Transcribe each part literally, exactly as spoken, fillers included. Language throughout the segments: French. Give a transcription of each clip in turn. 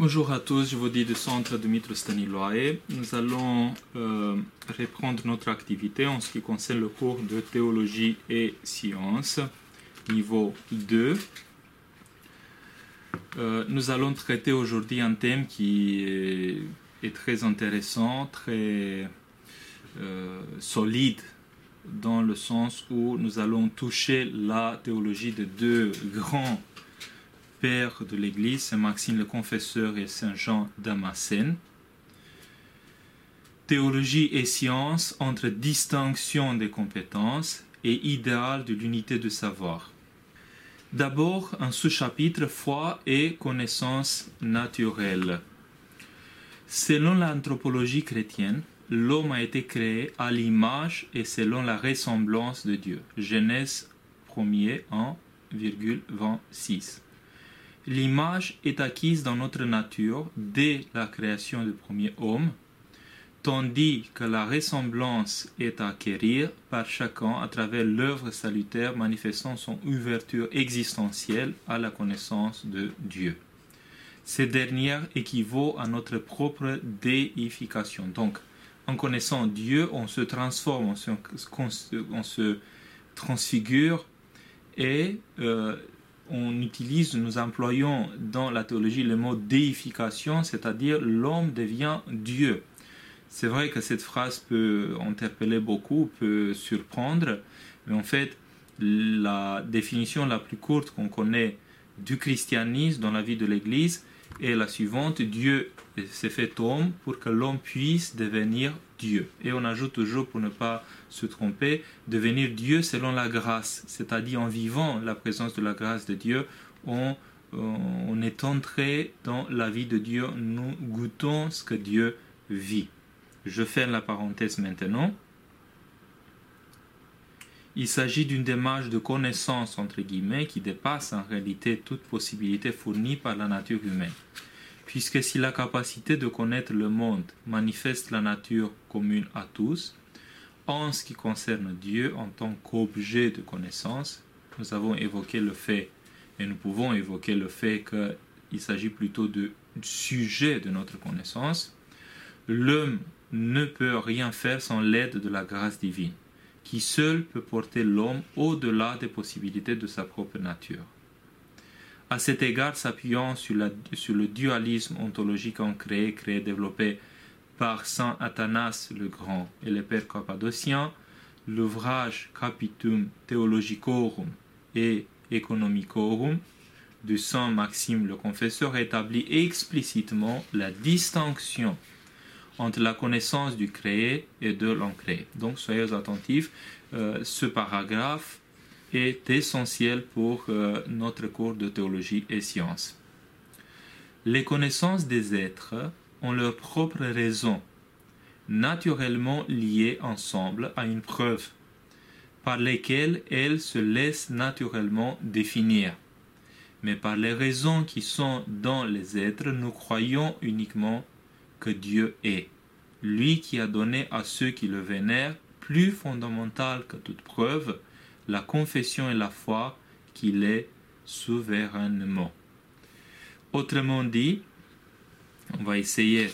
Bonjour à tous, je vous dis du centre Dumitru Staniloae. Nous allons euh, reprendre notre activité en ce qui concerne le cours de théologie et sciences, niveau deux. Euh, nous allons traiter aujourd'hui un thème qui est, est très intéressant, très euh, solide, dans le sens où nous allons toucher la théologie de deux grands père de l'Église, Saint Maxime le Confesseur et Saint Jean Damascène. Théologie et science entre distinction des compétences et idéal de l'unité de savoir. D'abord, un sous-chapitre foi et connaissance naturelle. Selon l'anthropologie chrétienne, l'homme a été créé à l'image et selon la ressemblance de Dieu. Genèse premier, un virgule vingt-six. L'image est acquise dans notre nature dès la création du premier homme, tandis que la ressemblance est à acquérir par chacun à travers l'œuvre salutaire manifestant son ouverture existentielle à la connaissance de Dieu. Cette dernière équivaut à notre propre déification. Donc, en connaissant Dieu, on se transforme, on se, on se transfigure et euh, on utilise, nous employons dans la théologie le mot déification, c'est-à-dire l'homme devient Dieu. C'est vrai que cette phrase peut interpeller beaucoup, peut surprendre, mais en fait, la définition la plus courte qu'on connaît du christianisme dans la vie de l'Église est la suivante: Dieu s'est fait homme pour que l'homme puisse devenir Dieu. Et on ajoute toujours, pour ne pas se tromper, devenir Dieu selon la grâce, c'est-à-dire en vivant la présence de la grâce de Dieu, on, on est entré dans la vie de Dieu, nous goûtons ce que Dieu vit. Je ferme la parenthèse maintenant. Il s'agit d'une démarche de connaissance, entre guillemets, qui dépasse en réalité toute possibilité fournie par la nature humaine. Puisque si la capacité de connaître le monde manifeste la nature commune à tous, en ce qui concerne Dieu en tant qu'objet de connaissance, nous avons évoqué le fait, et nous pouvons évoquer le fait qu'il s'agit plutôt de sujet de notre connaissance, l'homme ne peut rien faire sans l'aide de la grâce divine, qui seul peut porter l'homme au-delà des possibilités de sa propre nature. À cet égard, s'appuyant sur, la, sur le dualisme ontologique ancré, créé, développé par saint Athanas le Grand et les pères cappadociens, l'ouvrage Capitum Theologicorum et Economicorum de saint Maxime le Confesseur établit explicitement la distinction entre la connaissance du créé et de l'incréé. Donc soyez attentifs, euh, ce paragraphe est essentiel pour euh, notre cours de théologie et sciences. Les connaissances des êtres ont leurs propres raisons, naturellement liées ensemble à une preuve, par lesquelles elles se laissent naturellement définir. Mais par les raisons qui sont dans les êtres, nous croyons uniquement que Dieu est, lui qui a donné à ceux qui le vénèrent, plus fondamental que toute preuve, la confession et la foi qu'il est souverainement. Autrement dit, on va essayer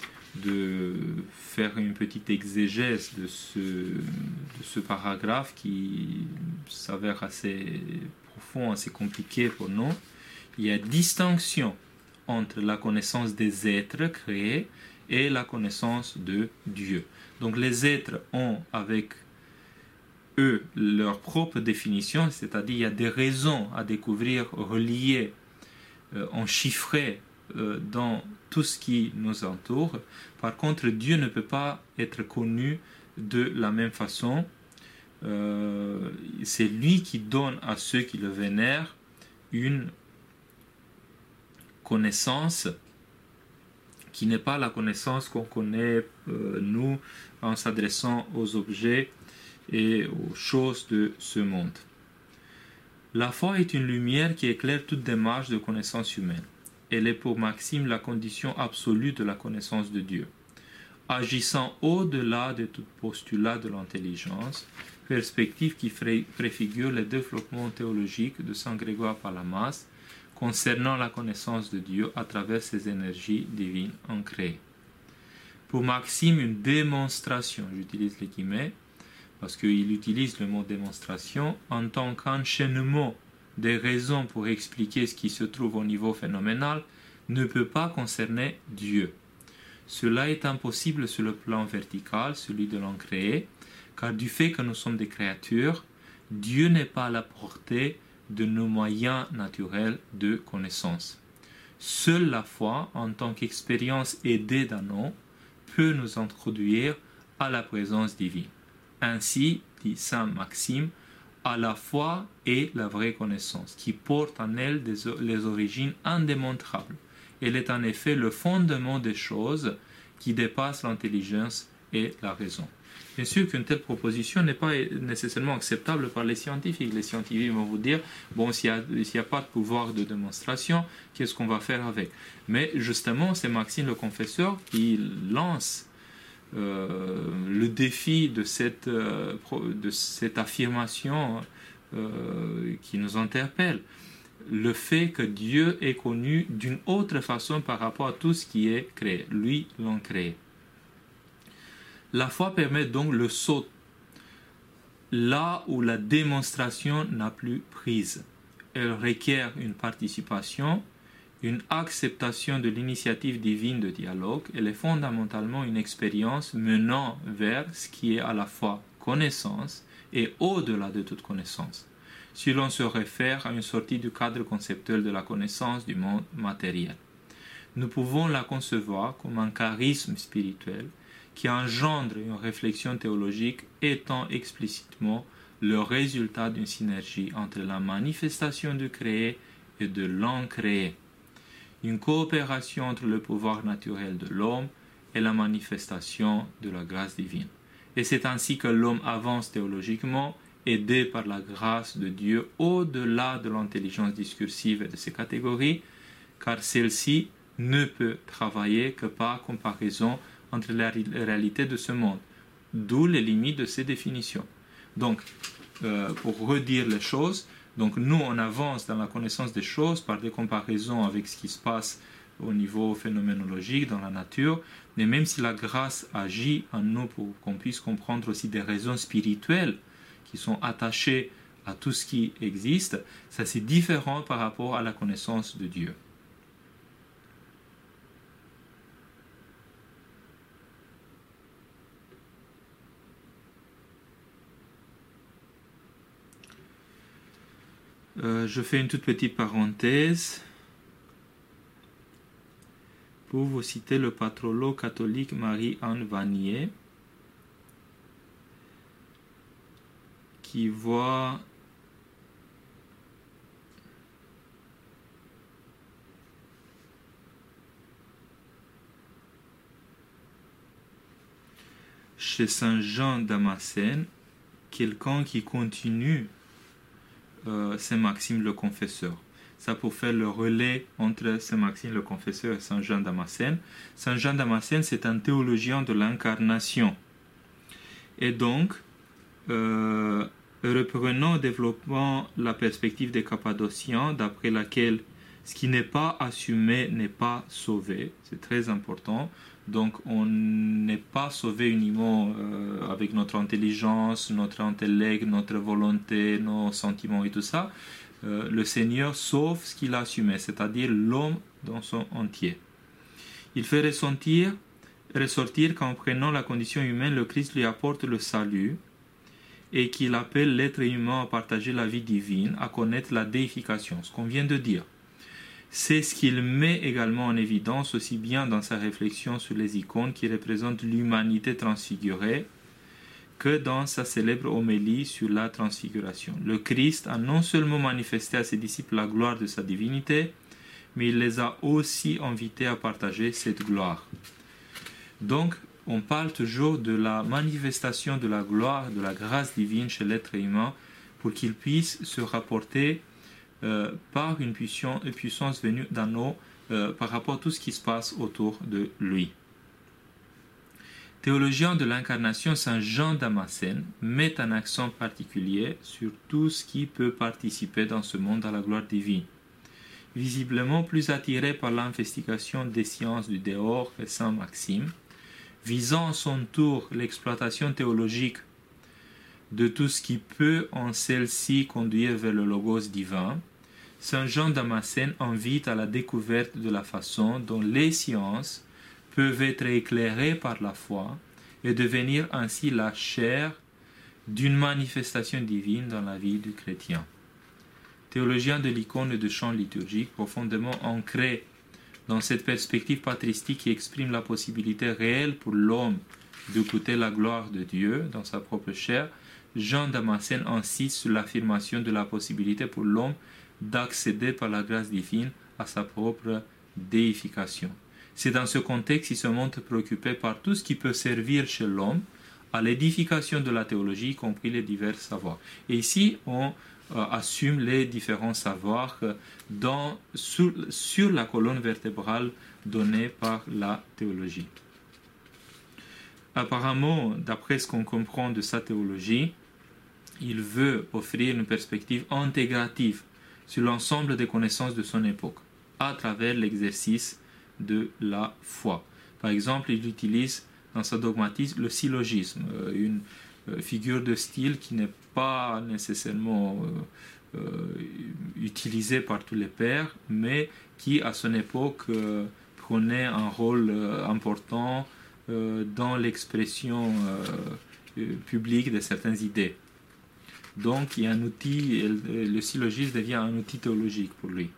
de faire une petite exégèse de ce, de ce paragraphe qui s'avère assez profond, assez compliqué pour nous. Il y a distinction entre la connaissance des êtres créés et la connaissance de Dieu. Donc les êtres ont avec eux leur propre définition, c'est-à-dire il y a des raisons à découvrir, reliées, euh, enchiffrées euh, dans tout ce qui nous entoure. Par contre, Dieu ne peut pas être connu de la même façon. Euh, c'est lui qui donne à ceux qui le vénèrent une connaissance qui n'est pas la connaissance qu'on connaît, euh, nous, en s'adressant aux objets et aux choses de ce monde. La foi est une lumière qui éclaire toute démarche de connaissance humaine. Elle est pour Maxime la condition absolue de la connaissance de Dieu. Agissant au-delà de tout postulat de l'intelligence, perspective qui préfigure le développement théologique de saint Grégoire Palamas, concernant la connaissance de Dieu à travers ces énergies divines ancrées. Pour Maxime, une démonstration, j'utilise les guillemets, parce qu'il utilise le mot démonstration en tant qu'enchaînement des raisons pour expliquer ce qui se trouve au niveau phénoménal, ne peut pas concerner Dieu. Cela est impossible sur le plan vertical, celui de l'ancré, car du fait que nous sommes des créatures, Dieu n'est pas à la portée de nos moyens naturels de connaissance. Seule la foi, en tant qu'expérience aidée d'un nom, peut nous introduire à la présence divine. Ainsi, dit saint Maxime, à la foi est la vraie connaissance, qui porte en elle des, les origines indémontrables. Elle est en effet le fondement des choses qui dépassent l'intelligence et la raison. Bien sûr qu'une telle proposition n'est pas nécessairement acceptable par les scientifiques. Les scientifiques vont vous dire, bon, s'il n'y a, a pas de pouvoir de démonstration, qu'est-ce qu'on va faire avec? Mais justement, c'est Maxime le Confesseur qui lance euh, le défi de cette, euh, de cette affirmation euh, qui nous interpelle. Le fait que Dieu est connu d'une autre façon par rapport à tout ce qui est créé. Lui l'a créé. La foi permet donc le saut là où la démonstration n'a plus prise. Elle requiert une participation, une acceptation de l'initiative divine de dialogue. Elle est fondamentalement une expérience menant vers ce qui est à la fois connaissance et au-delà de toute connaissance, si l'on se réfère à une sortie du cadre conceptuel de la connaissance du monde matériel. Nous pouvons la concevoir comme un charisme spirituel qui engendre une réflexion théologique étant explicitement le résultat d'une synergie entre la manifestation du créé et de l'incréé, une coopération entre le pouvoir naturel de l'homme et la manifestation de la grâce divine. Et c'est ainsi que l'homme avance théologiquement, aidé par la grâce de Dieu au-delà de l'intelligence discursive et de ses catégories, car celle-ci ne peut travailler que par comparaison entre la réalité de ce monde, d'où les limites de ces définitions. Donc, euh, pour redire les choses, donc nous on avance dans la connaissance des choses par des comparaisons avec ce qui se passe au niveau phénoménologique dans la nature, mais même si la grâce agit en nous pour qu'on puisse comprendre aussi des raisons spirituelles qui sont attachées à tout ce qui existe, ça c'est différent par rapport à la connaissance de Dieu. Euh, je fais une toute petite parenthèse pour vous citer le patrologue catholique Marie-Anne Vanier, qui voit chez Saint Jean Damascène quelqu'un qui continue euh, Saint Maxime le Confesseur. Ça pour faire le relais entre Saint Maxime le Confesseur et Saint Jean Damascène. Saint Jean Damascène, c'est un théologien de l'incarnation. Et donc, euh, reprenons, développant la perspective des Cappadociens, d'après laquelle ce qui n'est pas assumé n'est pas sauvé. C'est très important. Donc, on n'est pas sauvé uniquement euh, avec notre intelligence, notre intellect, notre volonté, nos sentiments et tout ça. Euh, le Seigneur sauve ce qu'il a assumé, c'est-à-dire l'homme dans son entier. Il fait ressentir, ressortir qu'en prenant la condition humaine, le Christ lui apporte le salut et qu'il appelle l'être humain à partager la vie divine, à connaître la déification, ce qu'on vient de dire. C'est ce qu'il met également en évidence aussi bien dans sa réflexion sur les icônes qui représentent l'humanité transfigurée que dans sa célèbre homélie sur la transfiguration. Le Christ a non seulement manifesté à ses disciples la gloire de sa divinité, mais il les a aussi invités à partager cette gloire. Donc, on parle toujours de la manifestation de la gloire, de la grâce divine chez l'être humain pour qu'il puisse se rapporter Euh, par une puissance, une puissance venue d'en haut euh, par rapport à tout ce qui se passe autour de lui. Théologien de l'incarnation, Saint Jean Damascène met un accent particulier sur tout ce qui peut participer dans ce monde à la gloire divine. visiblement plus attiré par l'investigation des sciences du dehors que saint Maxime, visant à son tour l'exploitation théologique de tout ce qui peut en celle-ci conduire vers le logos divin, saint Jean Damascène invite à la découverte de la façon dont les sciences peuvent être éclairées par la foi et devenir ainsi la chair d'une manifestation divine dans la vie du chrétien. Théologien de l'icône et de chant liturgique, profondément ancré dans cette perspective patristique qui exprime la possibilité réelle pour l'homme de goûter la gloire de Dieu dans sa propre chair, Jean Damascène insiste sur l'affirmation de la possibilité pour l'homme d'accéder par la grâce divine à sa propre déification. C'est dans ce contexte qu'il se montre préoccupé par tout ce qui peut servir chez l'homme à l'édification de la théologie, y compris les divers savoirs. Et ici, on euh, assume les différents savoirs euh, dans, sur, sur la colonne vertébrale donnée par la théologie. Apparemment, d'après ce qu'on comprend de sa théologie, il veut offrir une perspective intégrative sur l'ensemble des connaissances de son époque, à travers l'exercice de la foi. Par exemple, il utilise dans sa dogmatisme le syllogisme, une figure de style qui n'est pas nécessairement euh, euh, utilisée par tous les pères, mais qui à son époque euh, prenait un rôle euh, important euh, dans l'expression euh, publique de certaines idées. Donc il y a un outil, le syllogisme devient un outil théologique pour lui.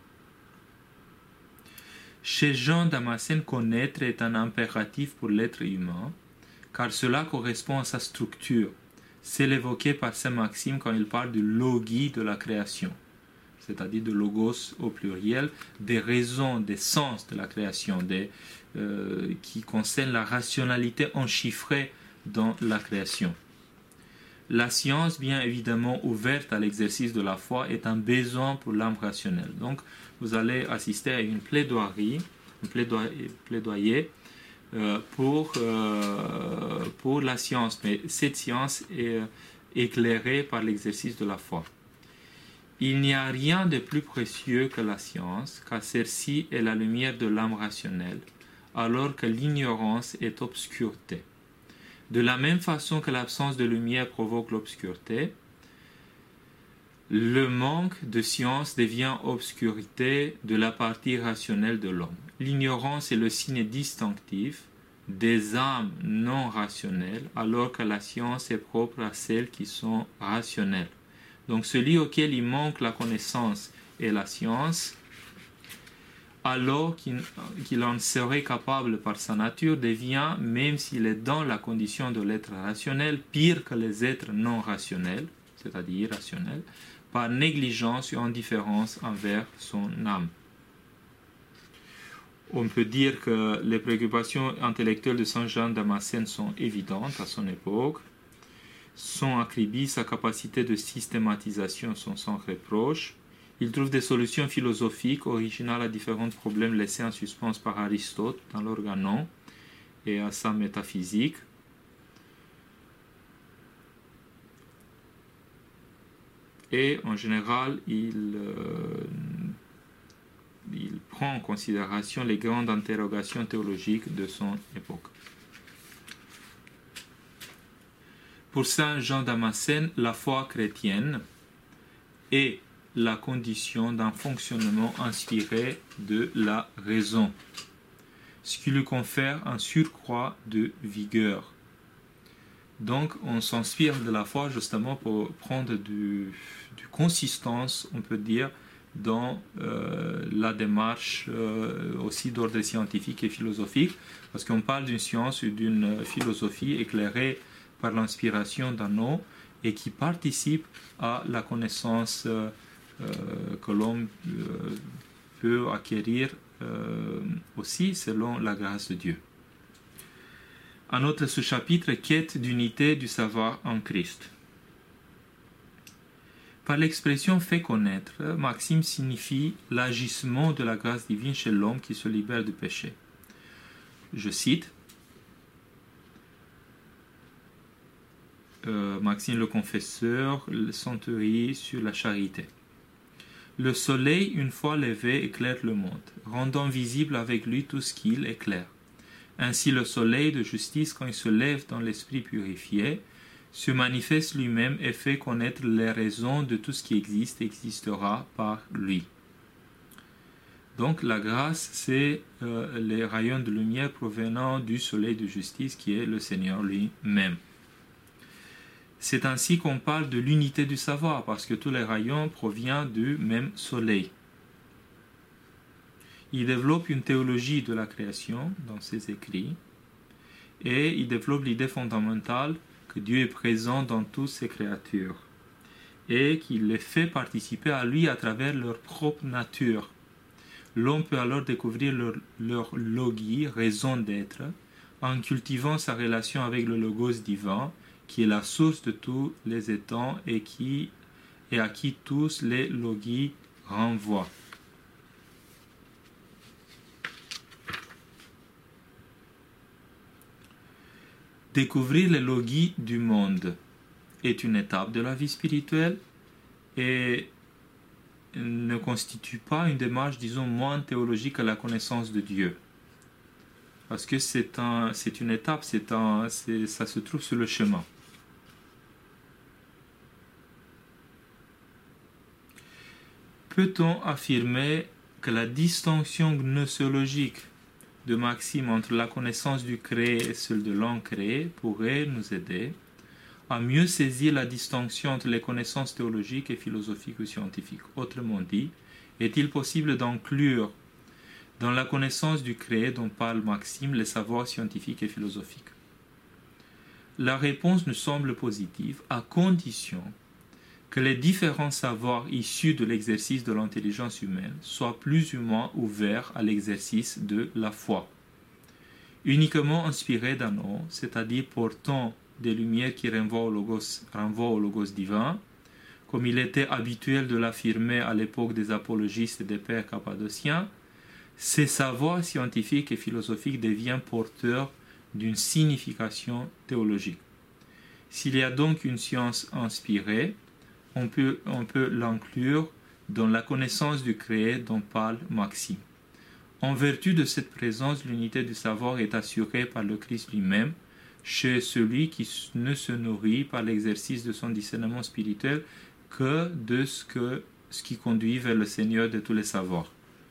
Chez Jean Damascène, connaître est un impératif pour l'être humain, car cela correspond à sa structure. C'est l'évoqué par saint Maxime quand il parle du logis de la création, c'est-à-dire de logos au pluriel, des raisons, des sens de la création, des, euh, qui concernent la rationalité enchiffrée dans la création. La science, bien évidemment ouverte à l'exercice de la foi, est un besoin pour l'âme rationnelle. Donc, vous allez assister à une plaidoirie, un plaidoyer, plaidoyer euh, pour, euh, pour la science. Mais cette science est euh, éclairée par l'exercice de la foi. Il n'y a rien de plus précieux que la science, car celle-ci est la lumière de l'âme rationnelle, alors que l'ignorance est obscureté. De la même façon que l'absence de lumière provoque l'obscurité, le manque de science devient obscurité de la partie rationnelle de l'homme. L'ignorance est le signe distinctif des âmes non rationnelles, alors que la science est propre à celles qui sont rationnelles. Donc celui auquel il manque la connaissance et la science, alors qu'il, qu'il en serait capable par sa nature, devient, même s'il est dans la condition de l'être rationnel, pire que les êtres non rationnels, c'est-à-dire irrationnels, par négligence ou indifférence envers son âme. On peut dire que les préoccupations intellectuelles de saint Jean Damascène sont évidentes à son époque. Son acribie, sa capacité de systématisation sont sans reproche. Il trouve des solutions philosophiques originales à différents problèmes laissés en suspens par Aristote dans l'Organon et à sa métaphysique. Et en général, il, euh, il prend en considération les grandes interrogations théologiques de son époque. Pour saint Jean Damascène, la foi chrétienne est la condition d'un fonctionnement inspiré de la raison, ce qui lui confère un surcroît de vigueur. Donc on s'inspire de la foi justement pour prendre du, du consistance, on peut dire, dans euh, la démarche euh, aussi d'ordre scientifique et philosophique, parce qu'on parle d'une science ou d'une philosophie éclairée par l'inspiration d'un homme et qui participe à la connaissance euh, euh, que l'homme euh, peut acquérir euh, aussi selon la grâce de Dieu. Un autre sous-chapitre, quête d'unité du savoir en Christ. Par l'expression fait connaître, Maxime signifie l'agissement de la grâce divine chez l'homme qui se libère du péché. Je cite euh, Maxime le Confesseur, le Centurie sur la charité. Le soleil, une fois levé, éclaire le monde, rendant visible avec lui tout ce qu'il éclaire. Ainsi le soleil de justice, quand il se lève dans l'esprit purifié, se manifeste lui-même et fait connaître les raisons de tout ce qui existe et existera par lui. Donc la grâce, c'est euh, les rayons de lumière provenant du soleil de justice qui est le Seigneur lui-même. C'est ainsi qu'on parle de l'unité du savoir, parce que tous les rayons proviennent du même soleil. Il développe une théologie de la création dans ses écrits, et il développe l'idée fondamentale que Dieu est présent dans toutes ses créatures, et qu'il les fait participer à lui à travers leur propre nature. L'homme peut alors découvrir leur, leur logis, raison d'être, en cultivant sa relation avec le logos divin, qui est la source de tous les étangs et, qui, et à qui tous les logis renvoient. Découvrir les logis du monde est une étape de la vie spirituelle et ne constitue pas une démarche, disons, moins théologique que la connaissance de Dieu. Parce que c'est, un, c'est une étape, c'est un, c'est, ça se trouve sur le chemin. Peut-on affirmer que la distinction gnoséologique de Maxime entre la connaissance du créé et celle de l'incréé pourrait nous aider à mieux saisir la distinction entre les connaissances théologiques et philosophiques ou scientifiques? Autrement dit, est-il possible d'inclure dans la connaissance du créé dont parle Maxime les savoirs scientifiques et philosophiques? La réponse nous semble positive à condition que les différents savoirs issus de l'exercice de l'intelligence humaine soient plus ou moins ouverts à l'exercice de la foi. Uniquement inspirés d'un nom, c'est-à-dire portant des lumières qui renvoient au logos, renvoient au logos divin, comme il était habituel de l'affirmer à l'époque des apologistes et des pères cappadociens, ces savoirs scientifiques et philosophiques deviennent porteurs d'une signification théologique. S'il y a donc une science inspirée, on peut, on peut l'inclure dans la connaissance du créé dont parle Maxime. En vertu de cette présence, l'unité du savoir est assurée par le Christ lui-même, chez celui qui ne se nourrit par l'exercice de son discernement spirituel que de ce, que, ce qui conduit vers le Seigneur de tous les savoirs.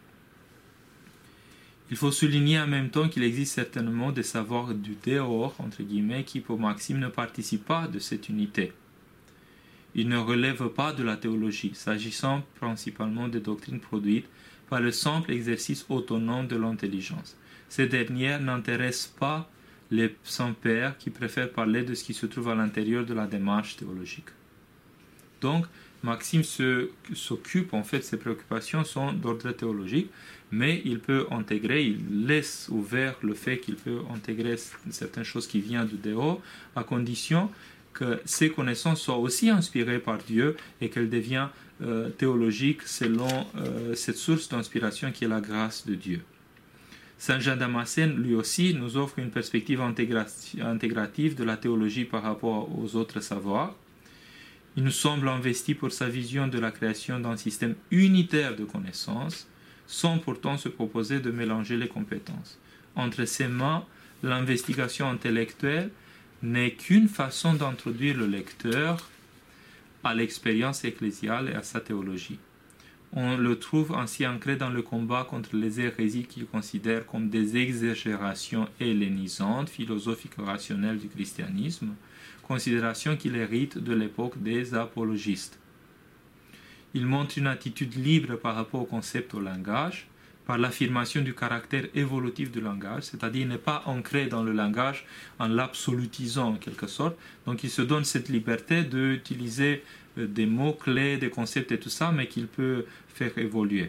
Il faut souligner en même temps qu'il existe certainement des savoirs du dehors, entre guillemets, qui pour Maxime ne participent pas de cette unité. Ils ne relèvent pas de la théologie, s'agissant principalement des doctrines produites par le simple exercice autonome de l'intelligence. Ces dernières n'intéressent pas les saints-pères qui préfèrent parler de ce qui se trouve à l'intérieur de la démarche théologique. Donc, Maxime se, s'occupe, en fait, ses préoccupations sont d'ordre théologique, mais il peut intégrer, il laisse ouvert le fait qu'il peut intégrer certaines choses qui viennent du dehors, à condition que ces connaissances soient aussi inspirées par Dieu et qu'elles deviennent euh, théologiques selon euh, cette source d'inspiration qui est la grâce de Dieu. Saint Jean Damascène, lui aussi, nous offre une perspective intégrative de la théologie par rapport aux autres savoirs. Il nous semble investi pour sa vision de la création d'un système unitaire de connaissances, sans pourtant se proposer de mélanger les compétences. Entre ses mains, l'investigation intellectuelle n'est qu'une façon d'introduire le lecteur à l'expérience ecclésiale et à sa théologie. On le trouve ainsi ancré dans le combat contre les hérésies qu'il considère comme des exagérations hellénisantes, philosophiques et rationnelles du christianisme, considération qu'il hérite de l'époque des apologistes. Il montre une attitude libre par rapport au concept au langage, par l'affirmation du caractère évolutif du langage, c'est-à-dire il n'est pas ancré dans le langage en l'absolutisant en quelque sorte, donc il se donne cette liberté d'utiliser des mots clés, des concepts et tout ça, mais qu'il peut faire évoluer.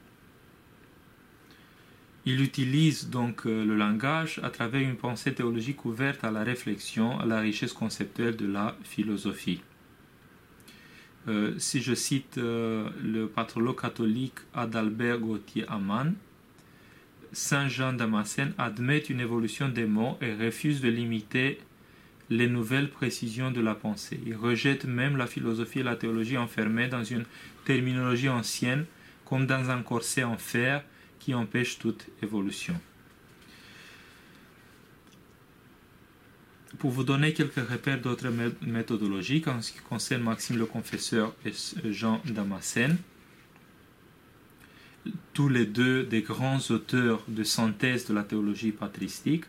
Il utilise donc le langage à travers une pensée théologique ouverte à la réflexion, à la richesse conceptuelle de la philosophie. Euh, si je cite euh, le patrologue catholique Adalbert Gauthier-Ammann, Saint Jean Damascène admet une évolution des mots et refuse de limiter les nouvelles précisions de la pensée. Il rejette même la philosophie et la théologie enfermées dans une terminologie ancienne, comme dans un corset en fer qui empêche toute évolution. Pour vous donner quelques repères d'autres méthodologies en ce qui concerne Maxime le Confesseur et Jean Damascène, tous les deux des grands auteurs de synthèse de la théologie patristique,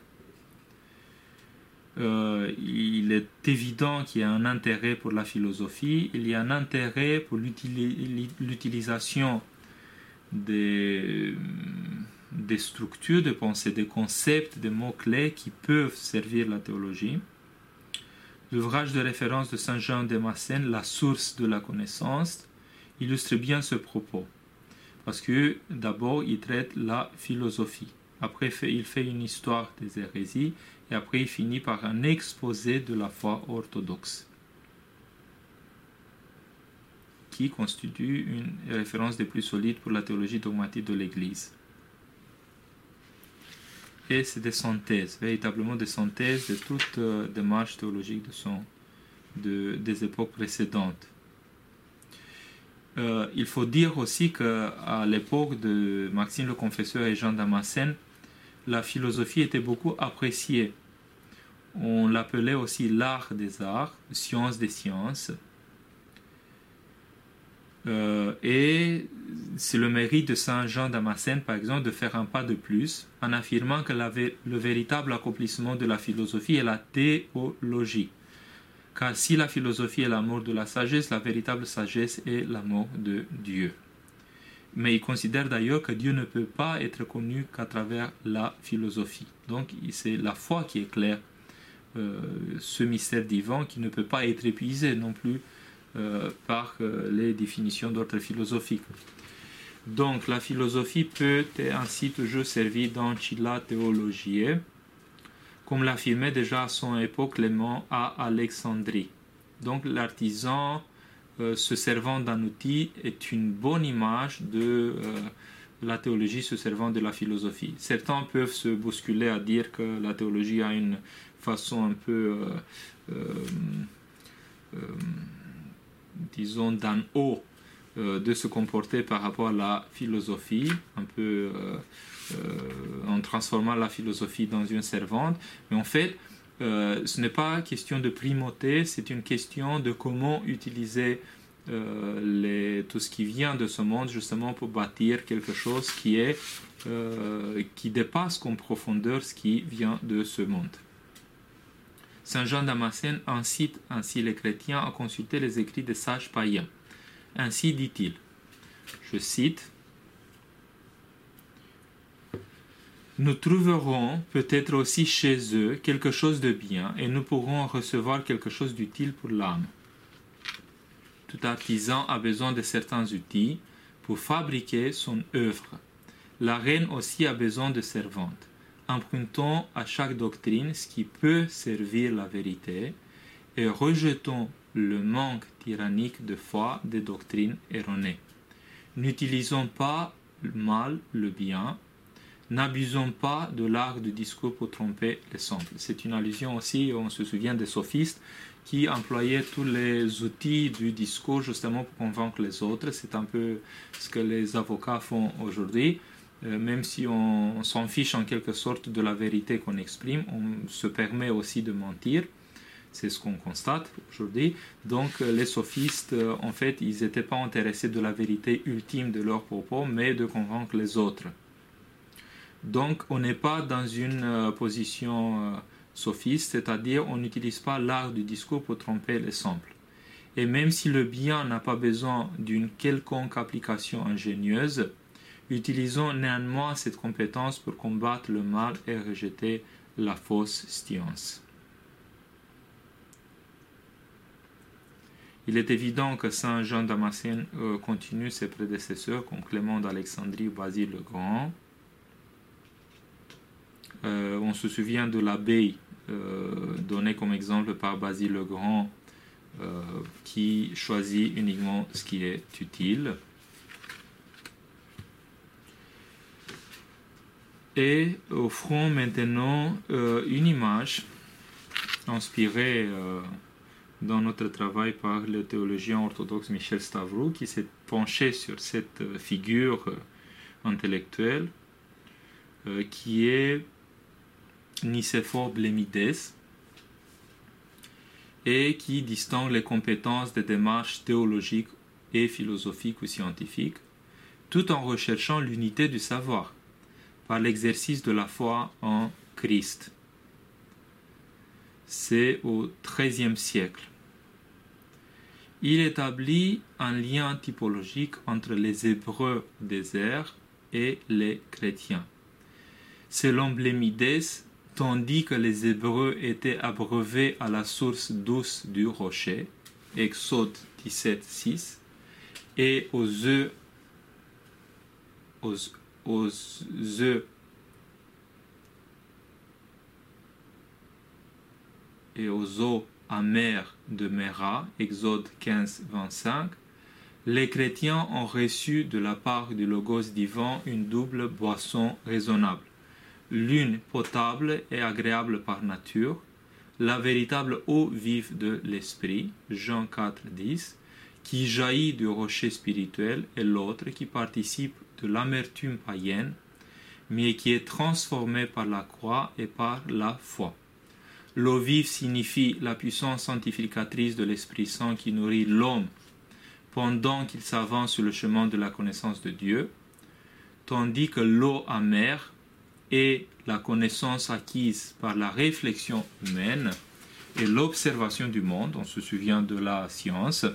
euh, il est évident qu'il y a un intérêt pour la philosophie, il y a un intérêt pour l'utilisation des, des structures de pensée, des concepts, des mots-clés qui peuvent servir la théologie. L'ouvrage de référence de Saint Jean de Damascène, La source de la connaissance, illustre bien ce propos. Parce que d'abord, il traite la philosophie. Après, il fait une histoire des hérésies. Et après, il finit par un exposé de la foi orthodoxe, qui constitue une référence des plus solides pour la théologie dogmatique de l'Église. Et c'est des synthèses, véritablement des synthèses de toute euh, démarche théologique de son, de, des époques précédentes. Euh, il faut dire aussi qu'à l'époque de Maxime le Confesseur et Jean Damascène, la philosophie était beaucoup appréciée. On l'appelait aussi l'art des arts, science des sciences. Euh, et c'est le mérite de Saint Jean Damascène, par exemple, de faire un pas de plus en affirmant que la, le véritable accomplissement de la philosophie est la théologie. Car si la philosophie est l'amour de la sagesse, la véritable sagesse est l'amour de Dieu. Mais il considère d'ailleurs que Dieu ne peut pas être connu qu'à travers la philosophie. Donc c'est la foi qui éclaire euh, ce mystère divin qui ne peut pas être épuisé non plus euh, par euh, les définitions d'autres philosophiques. Donc la philosophie peut ainsi toujours servir d'Ancilla Theologiae, comme l'affirmait déjà à son époque Clément à Alexandrie. Donc l'artisan Euh, se servant d'un outil est une bonne image de euh, la théologie se servant de la philosophie. Certains peuvent se bousculer à dire que la théologie a une façon un peu, euh, euh, euh, disons, d'en haut euh, de se comporter par rapport à la philosophie, un peu euh, euh, en transformant la philosophie dans une servante. Mais en fait, Euh, ce n'est pas question de primauté, c'est une question de comment utiliser euh, les, tout ce qui vient de ce monde justement pour bâtir quelque chose qui, est, euh, qui dépasse comme profondeur ce qui vient de ce monde. Saint Jean Damascène incite ainsi les chrétiens à consulter les écrits des sages païens. Ainsi dit-il, je cite, nous trouverons peut-être aussi chez eux quelque chose de bien et nous pourrons en recevoir quelque chose d'utile pour l'âme. Tout artisan a besoin de certains outils pour fabriquer son œuvre. La reine aussi a besoin de servantes. Empruntons à chaque doctrine ce qui peut servir la vérité et rejetons le manque tyrannique de foi des doctrines erronées. N'utilisons pas mal le bien. N'abusons pas de l'art du discours pour tromper les simples. C'est une allusion aussi, on se souvient des sophistes qui employaient tous les outils du discours justement pour convaincre les autres. C'est un peu ce que les avocats font aujourd'hui. Euh, même si on, on s'en fiche en quelque sorte de la vérité qu'on exprime, on se permet aussi de mentir. C'est ce qu'on constate aujourd'hui. Donc les sophistes, euh, en fait, ils n'étaient pas intéressés de la vérité ultime de leurs propos, mais de convaincre les autres. Donc, on n'est pas dans une euh, position euh, sophiste, c'est-à-dire on n'utilise pas l'art du discours pour tromper les simples. Et même si le bien n'a pas besoin d'une quelconque application ingénieuse, utilisons néanmoins cette compétence pour combattre le mal et rejeter la fausse science. Il est évident que Saint Jean Damascène euh, continue ses prédécesseurs comme Clément d'Alexandrie ou Basile le Grand. Euh, on se souvient de l'abeille euh, donnée comme exemple par Basile le Grand euh, qui choisit uniquement ce qui est utile. Et offrons maintenant euh, une image inspiré euh, dans notre travail par le théologien orthodoxe Michel Stavrou, qui s'est penché sur cette euh, figure euh, intellectuelle euh, qui est Nicéphore Blémides, et qui distingue les compétences des démarches théologiques et philosophiques ou scientifiques, tout en recherchant l'unité du savoir par l'exercice de la foi en Christ. C'est au treizième siècle. Il établit un lien typologique entre les Hébreux au désert et les chrétiens. Selon Blémides, tandis que les Hébreux étaient abreuvés à la source douce du rocher, Exode dix-sept, six, et aux œufs, aux, aux œufs et aux eaux amères de Méra, Exode quinze, vingt-cinq, les chrétiens ont reçu de la part du Logos divin une double boisson raisonnable. L'une potable et agréable par nature, la véritable eau vive de l'esprit, Jean quatre, dix, qui jaillit du rocher spirituel, et l'autre qui participe de l'amertume païenne, mais qui est transformée par la croix et par la foi. L'eau vive signifie la puissance sanctificatrice de l'Esprit Saint qui nourrit l'homme pendant qu'il s'avance sur le chemin de la connaissance de Dieu, tandis que l'eau amère et la connaissance acquise par la réflexion humaine et l'observation du monde, on se souvient de la science,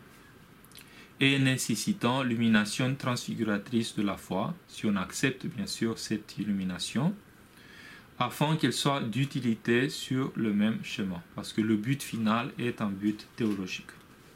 et nécessitant l'illumination transfiguratrice de la foi, si on accepte bien sûr cette illumination, afin qu'elle soit d'utilité sur le même chemin, parce que le but final est un but théologique.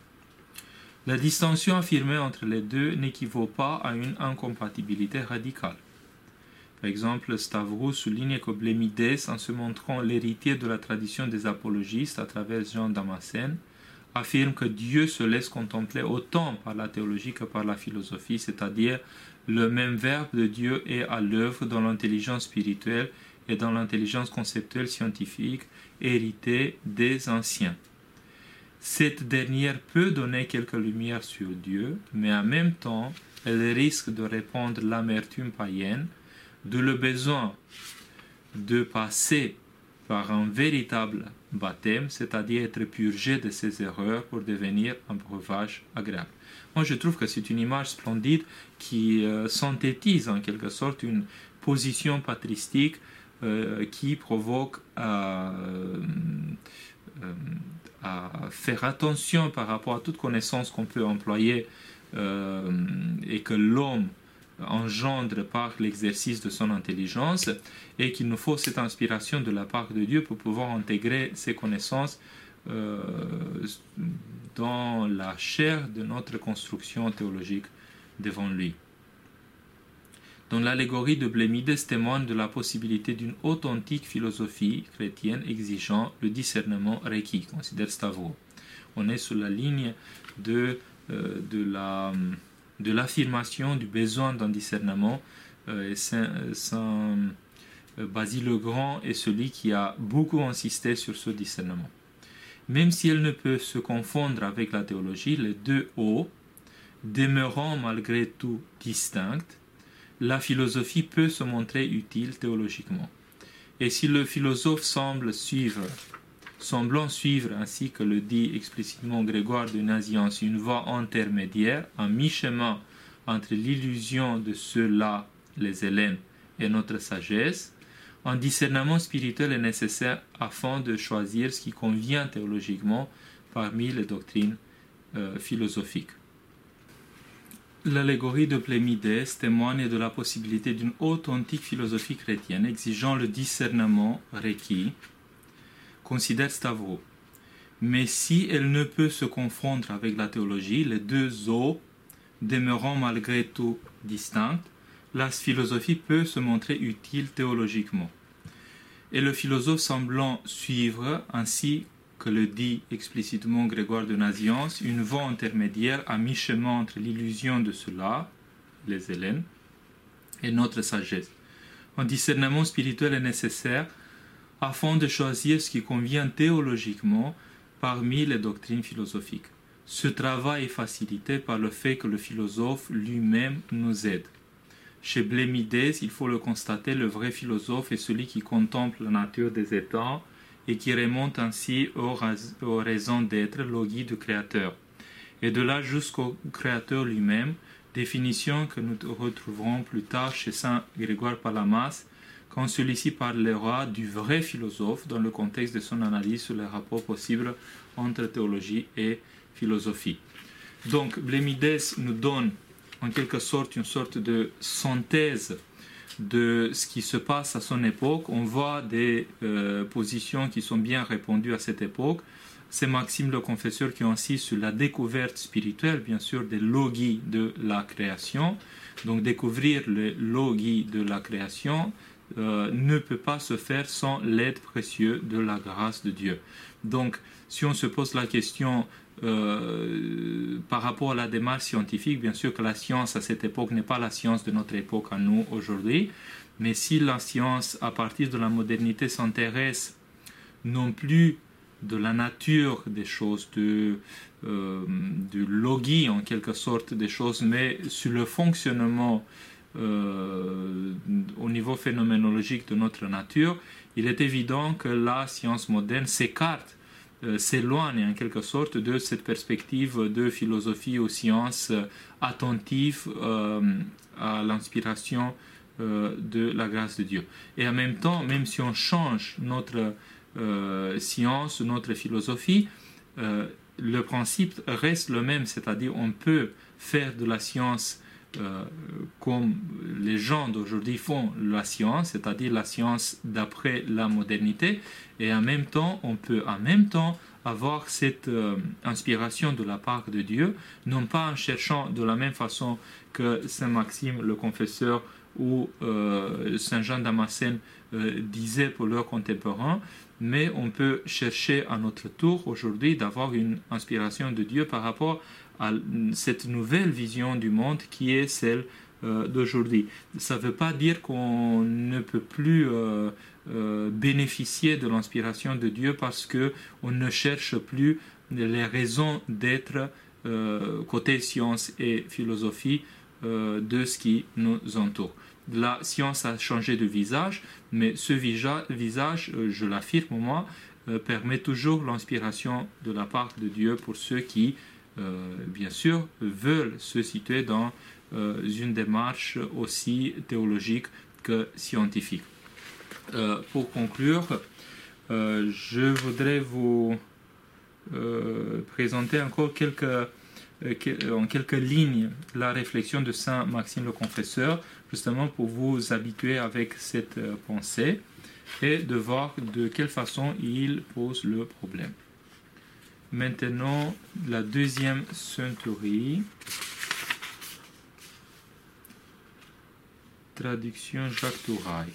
La distinction affirmée entre les deux n'équivaut pas à une incompatibilité radicale. Par exemple, Stavrou souligne que Blémides, en se montrant l'héritier de la tradition des apologistes à travers Jean Damascène, affirme que Dieu se laisse contempler autant par la théologie que par la philosophie, c'est-à-dire le même Verbe de Dieu est à l'œuvre dans l'intelligence spirituelle et dans l'intelligence conceptuelle scientifique héritée des anciens. Cette dernière peut donner quelques lumières sur Dieu, mais en même temps, elle risque de répandre l'amertume païenne, d'où le besoin de passer par un véritable baptême, c'est-à-dire être purgé de ses erreurs pour devenir un breuvage agréable. Moi, je trouve que c'est une image splendide qui euh, synthétise en quelque sorte une position patristique euh, qui provoque à, euh, euh, à faire attention par rapport à toute connaissance qu'on peut employer euh, et que l'homme engendre par l'exercice de son intelligence, et qu'il nous faut cette inspiration de la part de Dieu pour pouvoir intégrer ces connaissances euh, dans la chair de notre construction théologique devant lui. Donc l'allégorie de Blémides témoigne de la possibilité d'une authentique philosophie chrétienne exigeant le discernement requis, considère Stavrou. On est sur la ligne de, euh, de la... de l'affirmation du besoin d'un discernement. euh, Saint, Saint Basile le Grand est celui qui a beaucoup insisté sur ce discernement. Même si elle ne peut se confondre avec la théologie, les deux eaux demeurant malgré tout distinctes, la philosophie peut se montrer utile théologiquement. Et si le philosophe semble suivre semblant suivre, ainsi que le dit explicitement Grégoire de Nazianze, une voie intermédiaire, un mi-chemin entre l'illusion de ceux-là, les Hellènes, et notre sagesse, un discernement spirituel est nécessaire afin de choisir ce qui convient théologiquement parmi les doctrines euh, philosophiques. L'allégorie de Blémides témoigne de la possibilité d'une authentique philosophie chrétienne exigeant le discernement requis, considère Stavrou. Mais si elle ne peut se confondre avec la théologie, les deux eaux demeurant malgré tout distinctes, la philosophie peut se montrer utile théologiquement. Et le philosophe semblant suivre, ainsi que le dit explicitement Grégoire de Nazianze, une voie intermédiaire à mi-chemin entre l'illusion de ceux-là, les Hellènes, et notre sagesse. Un discernement spirituel est nécessaire afin de choisir ce qui convient théologiquement parmi les doctrines philosophiques. Ce travail est facilité par le fait que le philosophe lui-même nous aide. Chez Blémidès, il faut le constater, le vrai philosophe est celui qui contemple la nature des états et qui remonte ainsi aux, raz- aux raisons d'être, logis du Créateur. Et de là jusqu'au Créateur lui-même, définition que nous retrouverons plus tard chez saint Grégoire Palamas, quand celui-ci parlera du vrai philosophe dans le contexte de son analyse sur les rapports possibles entre théologie et philosophie. Donc, Blémidès nous donne en quelque sorte une sorte de synthèse de ce qui se passe à son époque. On voit des euh, positions qui sont bien répandues à cette époque. C'est Maxime le Confesseur qui insiste sur la découverte spirituelle, bien sûr, des logis de la création. Donc, découvrir les logis de la création euh, ne peut pas se faire sans l'aide précieuse de la grâce de Dieu. Donc, si on se pose la question euh, par rapport à la démarche scientifique, bien sûr que la science à cette époque n'est pas la science de notre époque à nous aujourd'hui, mais si la science à partir de la modernité s'intéresse non plus de la nature des choses, de, euh, du logis en quelque sorte des choses, mais sur le fonctionnement euh, au niveau phénoménologique de notre nature, il est évident que la science moderne s'écarte, euh, s'éloigne en quelque sorte de cette perspective de philosophie aux sciences euh, attentives euh, à l'inspiration euh, de la grâce de Dieu. Et en même temps, même si on change notre Euh, science, notre philosophie, euh, le principe reste le même, c'est-à-dire on peut faire de la science euh, comme les gens d'aujourd'hui font la science, c'est-à-dire la science d'après la modernité, et en même temps, on peut en même temps avoir cette euh, inspiration de la part de Dieu, non pas en cherchant de la même façon que Saint Maxime le Confesseur ou euh, Saint Jean Damascène euh, disaient pour leurs contemporains, mais on peut chercher à notre tour aujourd'hui d'avoir une inspiration de Dieu par rapport à cette nouvelle vision du monde qui est celle euh, d'aujourd'hui. Ça ne veut pas dire qu'on ne peut plus euh, euh, bénéficier de l'inspiration de Dieu parce qu'on ne cherche plus les raisons d'être euh, côté science et philosophie euh, de ce qui nous entoure. La science a changé de visage, mais ce visage, je l'affirme moi, permet toujours l'inspiration de la part de Dieu pour ceux qui, euh, bien sûr, veulent se situer dans euh, une démarche aussi théologique que scientifique. Euh, pour conclure, euh, je voudrais vous euh, présenter encore quelques, en quelques lignes la réflexion de Saint Maxime le Confesseur, justement pour vous habituer avec cette pensée et de voir de quelle façon il pose le problème. Maintenant, la deuxième centurie, traduction Jacques Touraille.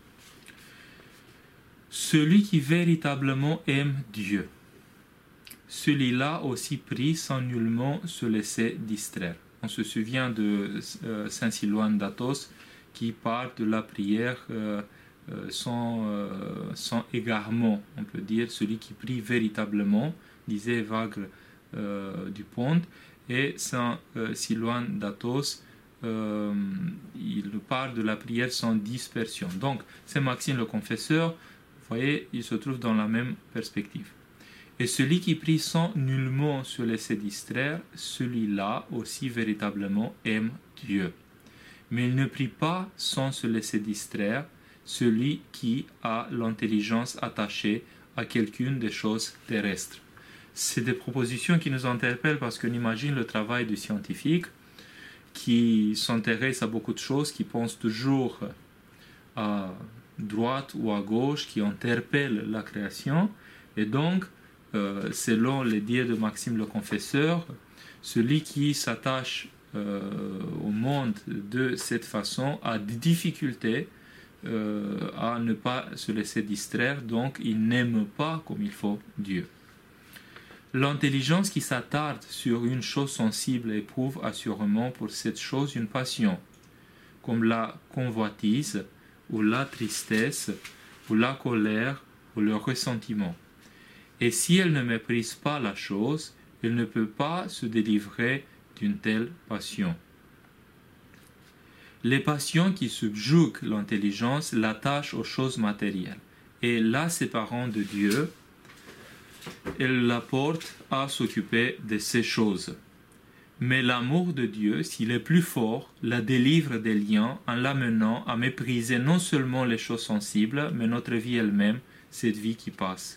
Celui qui véritablement aime Dieu, celui-là aussi prie sans nullement se laisser distraire. On se souvient de euh, Saint Silouan d'Athos qui parle de la prière euh, euh, sans, euh, sans égarement, on peut dire, celui qui prie véritablement, disait Evagre euh, du Pont, et Saint euh, Silouan d'Athos, euh, il parle de la prière sans dispersion. Donc, Saint Maxime le Confesseur, vous voyez, il se trouve dans la même perspective. Et celui qui prie sans nullement se laisser distraire, celui-là aussi véritablement aime Dieu. Mais il ne prie pas sans se laisser distraire, celui qui a l'intelligence attachée à quelqu'une des choses terrestres. C'est des propositions qui nous interpellent parce qu'on imagine le travail du scientifique qui s'intéresse à beaucoup de choses, qui pense toujours à droite ou à gauche, qui interpelle la création, et donc Euh, selon les dires de Maxime le Confesseur, celui qui s'attache euh, au monde de cette façon a des difficultés euh, à ne pas se laisser distraire, donc il n'aime pas comme il faut Dieu. L'intelligence qui s'attarde sur une chose sensible éprouve assurément pour cette chose une passion, comme la convoitise, ou la tristesse, ou la colère, ou leur ressentiment. Et si elle ne méprise pas la chose, elle ne peut pas se délivrer d'une telle passion. Les passions qui subjuguent l'intelligence l'attachent aux choses matérielles et la séparant de Dieu, elle la porte à s'occuper de ces choses. Mais l'amour de Dieu, s'il est plus fort, la délivre des liens en l'amenant à mépriser non seulement les choses sensibles, mais notre vie elle-même, cette vie qui passe.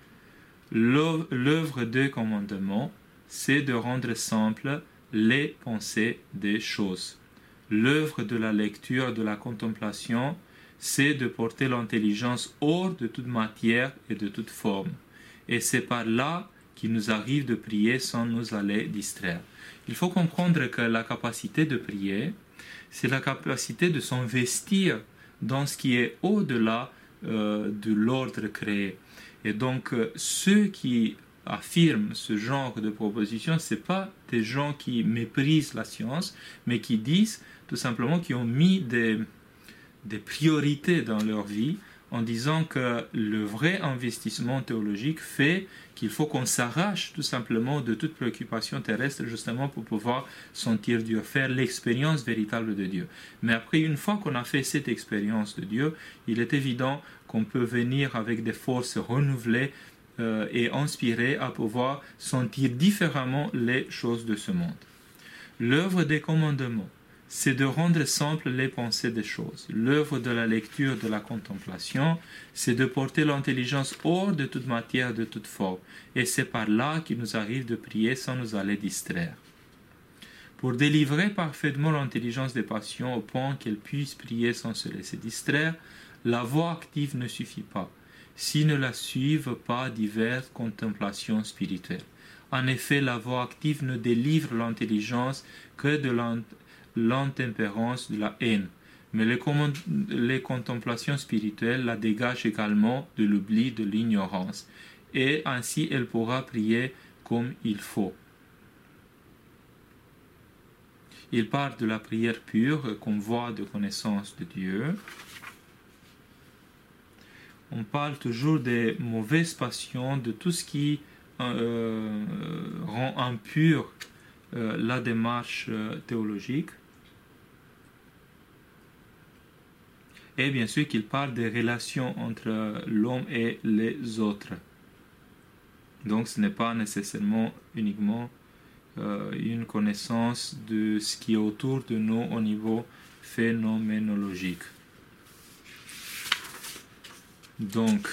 L'œuvre des commandements, c'est de rendre simple les pensées des choses. L'œuvre de la lecture, de la contemplation, c'est de porter l'intelligence hors de toute matière et de toute forme. Et c'est par là qu'il nous arrive de prier sans nous aller distraire. Il faut comprendre que la capacité de prier, c'est la capacité de s'investir dans ce qui est au-delà euh, de l'ordre créé. Et donc, euh, ceux qui affirment ce genre de proposition, ce n'est pas des gens qui méprisent la science, mais qui disent tout simplement qu'ils ont mis des, des priorités dans leur vie en disant que le vrai investissement théologique fait qu'il faut qu'on s'arrache tout simplement de toute préoccupation terrestre justement pour pouvoir sentir Dieu, faire l'expérience véritable de Dieu. Mais après, une fois qu'on a fait cette expérience de Dieu, il est évident qu'on peut venir avec des forces renouvelées euh, et inspirées à pouvoir sentir différemment les choses de ce monde. L'œuvre des commandements, c'est de rendre simples les pensées des choses. L'œuvre de la lecture, de la contemplation, c'est de porter l'intelligence hors de toute matière, de toute forme. Et c'est par là qu'il nous arrive de prier sans nous aller distraire. Pour délivrer parfaitement l'intelligence des passions au point qu'elle puisse prier sans se laisser distraire, la voie active ne suffit pas, si ne la suivent pas diverses contemplations spirituelles. En effet, la voie active ne délivre l'intelligence que de l'intelligence, l'intempérance de la haine. Mais les, les contemplations spirituelles la dégagent également de l'oubli, de l'ignorance. Et ainsi, elle pourra prier comme il faut. Il parle de la prière pure comme voie de connaissance de Dieu. On parle toujours des mauvaises passions, de tout ce qui euh, rend impure euh, la démarche euh, théologique. Et bien sûr qu'il parle des relations entre l'homme et les autres. Donc ce n'est pas nécessairement uniquement euh, une connaissance de ce qui est autour de nous au niveau phénoménologique. Donc,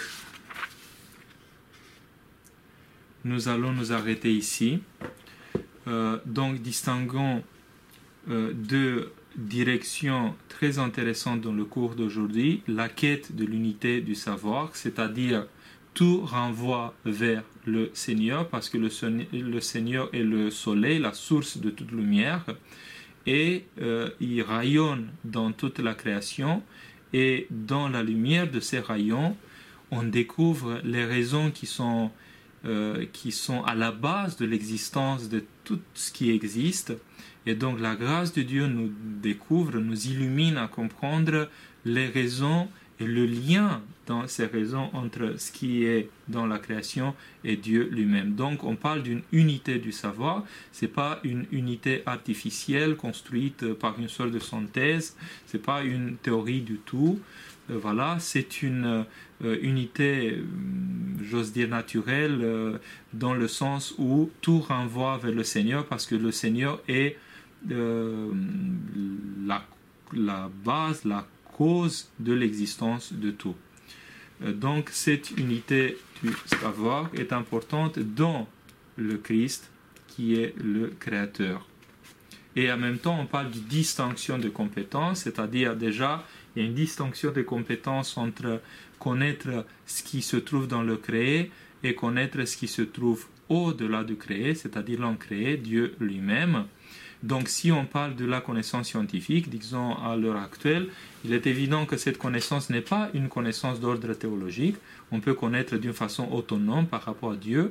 nous allons nous arrêter ici. Euh, donc, distinguons euh, deux direction très intéressante dans le cours d'aujourd'hui, la quête de l'unité du savoir, c'est-à-dire tout renvoie vers le Seigneur parce que le, le Seigneur est le soleil, la source de toute lumière et euh, il rayonne dans toute la création et dans la lumière de ces rayons, on découvre les raisons qui sont, euh, qui sont à la base de l'existence de tout ce qui existe. Et donc la grâce de Dieu nous découvre, nous illumine à comprendre les raisons et le lien dans ces raisons entre ce qui est dans la création et Dieu lui-même. Donc on parle d'une unité du savoir, ce n'est pas une unité artificielle construite par une sorte de synthèse, ce n'est pas une théorie du tout. Euh, voilà, c'est une euh, unité, euh, j'ose dire naturelle, euh, dans le sens où tout renvoie vers le Seigneur parce que le Seigneur est Euh, la, la base, la cause de l'existence de tout. Euh, donc cette unité du savoir est importante dans le Christ qui est le Créateur. Et en même temps on parle de distinction de compétences, c'est-à-dire déjà il y a une distinction de compétences entre connaître ce qui se trouve dans le créé et connaître ce qui se trouve au-delà du créé, c'est-à-dire l'incréé, Dieu lui-même. Donc si on parle de la connaissance scientifique, disons à l'heure actuelle, il est évident que cette connaissance n'est pas une connaissance d'ordre théologique. On peut connaître d'une façon autonome par rapport à Dieu,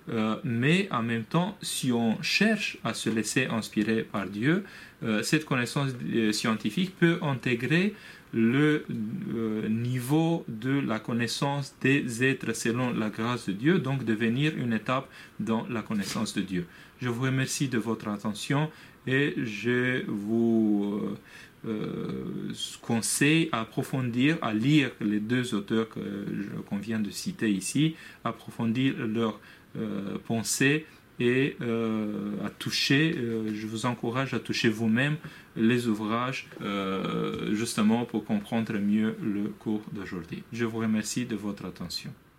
Euh, mais en même temps, si on cherche à se laisser inspirer par Dieu, euh, cette connaissance euh, scientifique peut intégrer le euh, niveau de la connaissance des êtres selon la grâce de Dieu, donc devenir une étape dans la connaissance de Dieu. Je vous remercie de votre attention et je vous euh, euh, conseille à approfondir, à lire les deux auteurs que, qu'on vient de citer ici, approfondir leurs euh, pensées et euh, à toucher, euh, je vous encourage à toucher vous-même les ouvrages euh, justement pour comprendre mieux le cours d'aujourd'hui. Je vous remercie de votre attention.